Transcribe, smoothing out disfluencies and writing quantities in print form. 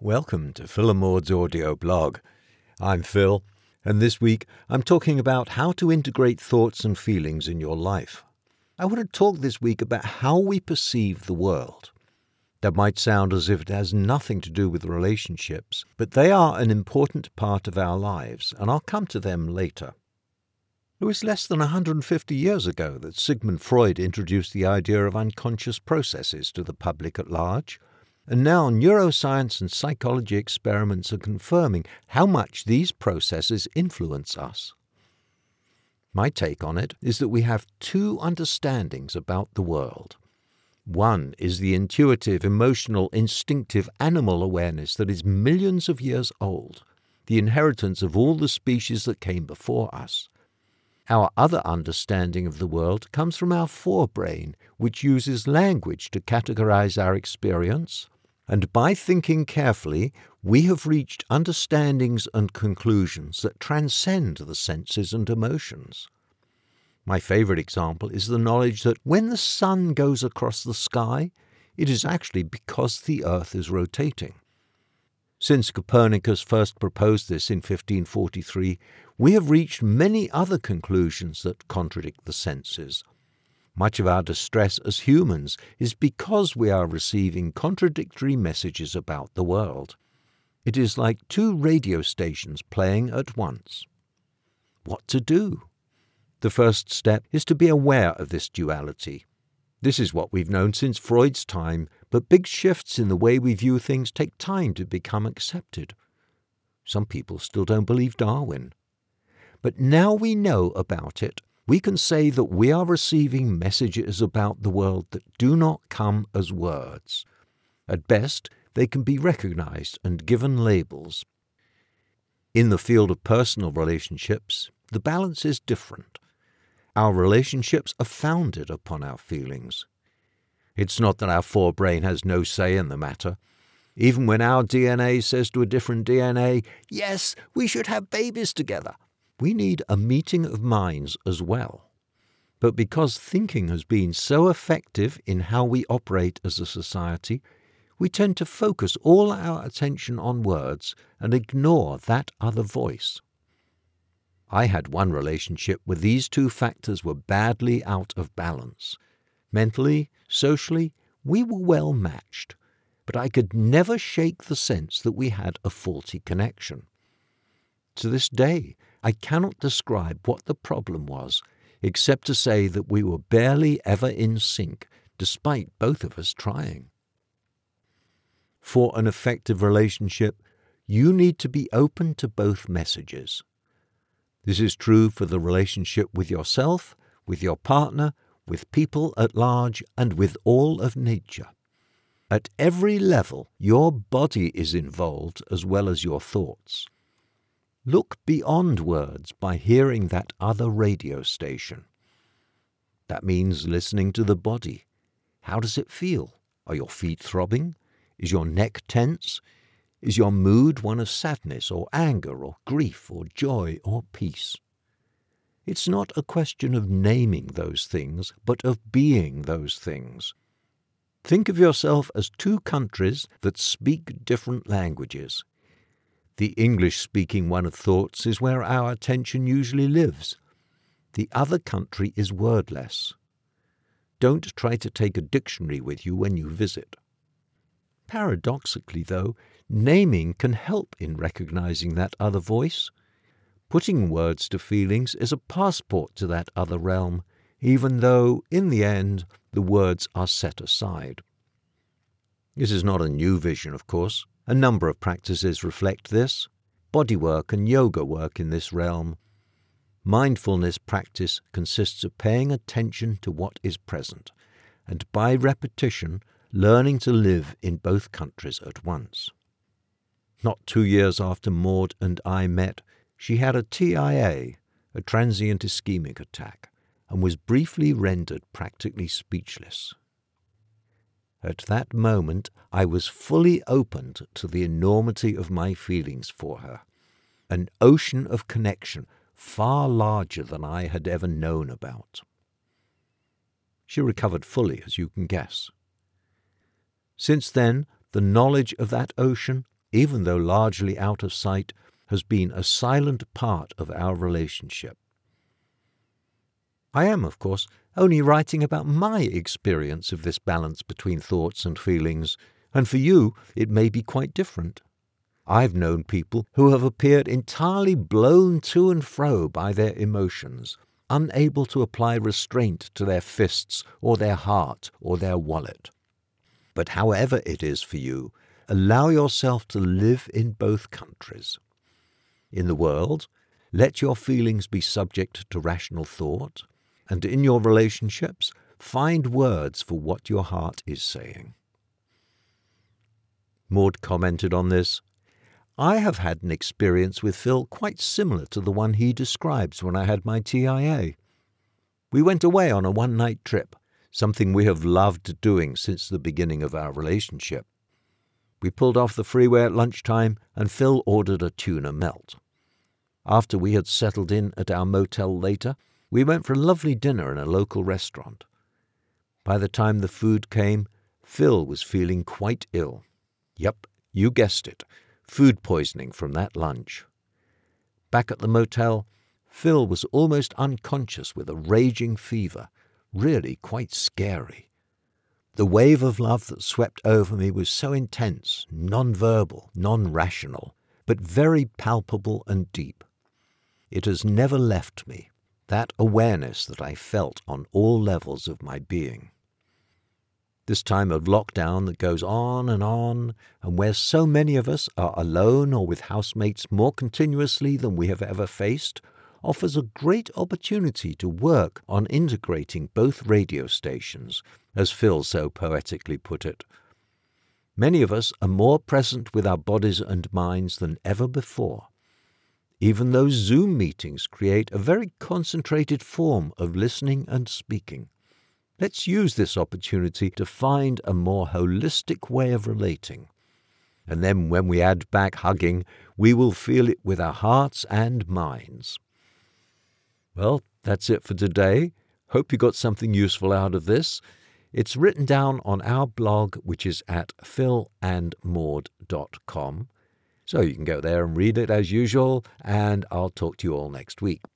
Welcome to Phil and Maud's audio blog. I'm Phil, and this week I'm talking about how to integrate thoughts and feelings in your life. I want to talk this week about how we perceive the world. That might sound as if it has nothing to do with relationships, but they are an important part of our lives, and I'll come to them later. It was less than 150 years ago that Sigmund Freud introduced the idea of unconscious processes to the public at large. And now neuroscience and psychology experiments are confirming how much these processes influence us. My take on it is that we have two understandings about the world. One is the intuitive, emotional, instinctive animal awareness that is millions of years old, the inheritance of all the species that came before us. Our other understanding of the world comes from our forebrain, which uses language to categorize our experience. And by thinking carefully, we have reached understandings and conclusions that transcend the senses and emotions. My favorite example is the knowledge that when the sun goes across the sky, it is actually because the earth is rotating. Since Copernicus first proposed this in 1543, we have reached many other conclusions that contradict the senses. Much of our distress as humans is because we are receiving contradictory messages about the world. It is like two radio stations playing at once. What to do? The first step is to be aware of this duality. This is what we've known since Freud's time, but big shifts in the way we view things take time to become accepted. Some people still don't believe Darwin. But now we know about it, we can say that we are receiving messages about the world that do not come as words. At best, they can be recognized and given labels. In the field of personal relationships, the balance is different. Our relationships are founded upon our feelings. It's not that our forebrain has no say in the matter. Even when our DNA says to a different DNA, yes, we should have babies together, we need a meeting of minds as well. But because thinking has been so effective in how we operate as a society, we tend to focus all our attention on words and ignore that other voice. I had one relationship where these two factors were badly out of balance. Mentally, socially, we were well matched, but I could never shake the sense that we had a faulty connection. To this day, I cannot describe what the problem was, except to say that we were barely ever in sync, despite both of us trying. For an effective relationship, you need to be open to both messages. This is true for the relationship with yourself, with your partner, with people at large, and with all of nature. At every level, your body is involved as well as your thoughts. Look beyond words by hearing that other radio station. That means listening to the body. How does it feel? Are your feet throbbing? Is your neck tense? Is your mood one of sadness or anger or grief or joy or peace? It's not a question of naming those things, but of being those things. Think of yourself as two countries that speak different languages. The English-speaking one of thoughts is where our attention usually lives. The other country is wordless. Don't try to take a dictionary with you when you visit. Paradoxically, though, naming can help in recognizing that other voice. Putting words to feelings is a passport to that other realm, even though, in the end, the words are set aside. This is not a new vision, of course. A number of practices reflect this. Bodywork and yoga work in this realm. Mindfulness practice consists of paying attention to what is present, and by repetition, learning to live in both countries at once. Not 2 years after Maud and I met, she had a TIA, a transient ischemic attack, and was briefly rendered practically speechless. At that moment, I was fully opened to the enormity of my feelings for her, an ocean of connection far larger than I had ever known about. She recovered fully, as you can guess. Since then, the knowledge of that ocean, even though largely out of sight, has been a silent part of our relationship. I am, of course, only writing about my experience of this balance between thoughts and feelings, and for you it may be quite different. I've known people who have appeared entirely blown to and fro by their emotions, unable to apply restraint to their fists or their heart or their wallet. But however it is for you, allow yourself to live in both countries. In the world, let your feelings be subject to rational thought, and in your relationships, find words for what your heart is saying. Maud commented on this. I have had an experience with Phil quite similar to the one he describes when I had my TIA. We went away on a one-night trip, something we have loved doing since the beginning of our relationship. We pulled off the freeway at lunchtime and Phil ordered a tuna melt. After we had settled in at our motel later, we went for a lovely dinner in a local restaurant. By the time the food came, Phil was feeling quite ill. Yep, you guessed it, food poisoning from that lunch. Back at the motel, Phil was almost unconscious with a raging fever, really quite scary. The wave of love that swept over me was so intense, non-verbal, non-rational, but very palpable and deep. It has never left me, that awareness that I felt on all levels of my being. This time of lockdown that goes on, and where so many of us are alone or with housemates more continuously than we have ever faced, offers a great opportunity to work on integrating both radio stations, as Phil so poetically put it. Many of us are more present with our bodies and minds than ever before. Even those Zoom meetings create a very concentrated form of listening and speaking. Let's use this opportunity to find a more holistic way of relating. And then when we add back hugging, we will feel it with our hearts and minds. Well, that's it for today. Hope you got something useful out of this. It's written down on our blog, which is at philandmaud.com. So you can go there and read it as usual, and I'll talk to you all next week.